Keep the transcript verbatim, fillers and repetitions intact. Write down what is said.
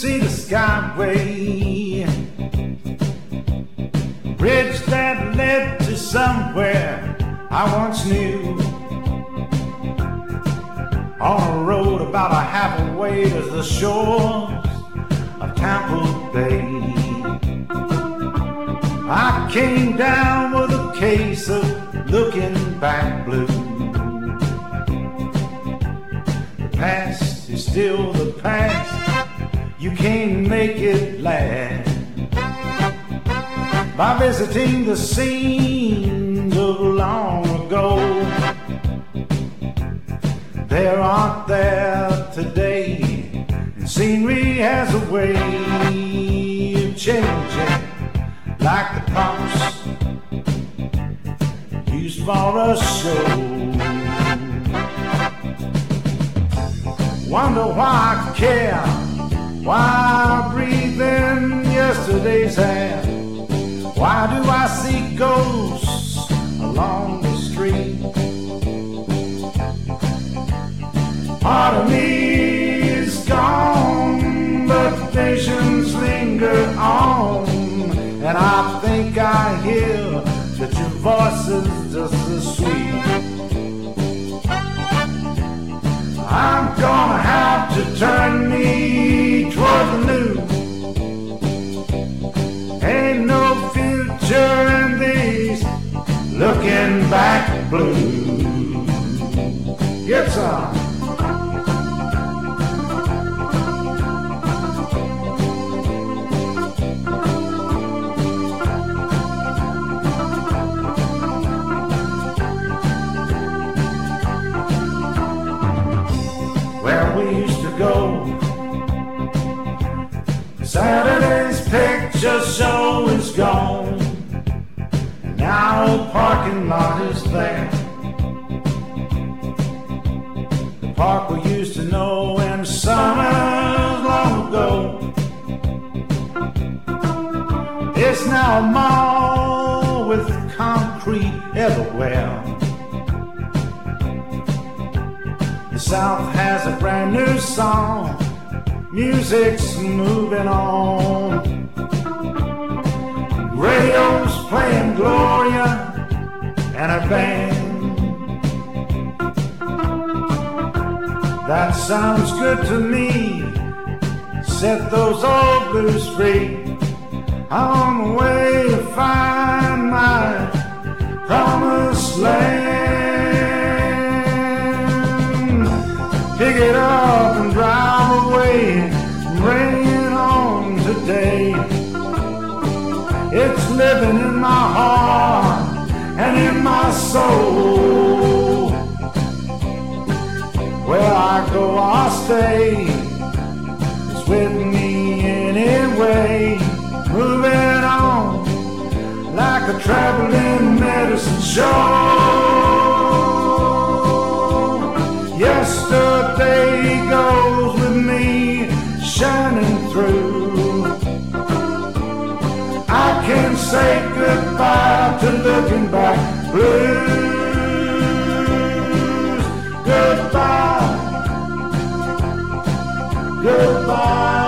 see the skyway, bridge that led to somewhere I once knew. On a road about a half a way to the shores of Tampa Bay, I came down with a case of looking back blue. The past is still the past, you can't make it last by visiting the scenes of long ago. There aren't there today, and scenery has a way of changing, like the props used for a show. Wonder why I care, why I breathe in yesterday's air. Why do I see ghosts along the street? Part of me is gone, but visions linger on, and I think I hear that your voice is just as sweet. I'm gonna have to turn me toward the new. Ain't no future in these looking back blues. Get some. Saturday's picture show is gone, and now the parking lot is there. The park we used to know in summers long ago, it's now a mall with concrete everywhere. The South has a brand new song, music's moving on. Radio's playing Gloria and her band. That sounds good to me. Set those old blues free. I'm on the way to find my promised land. Pick it up and drive away. Rain on today. It's living in my heart and in my soul. Where I go, I'll stay. It's with me anyway. Moving on like a traveling medicine show. Yesterday goes with me, shining through. I can say goodbye to looking back blues. Goodbye, goodbye.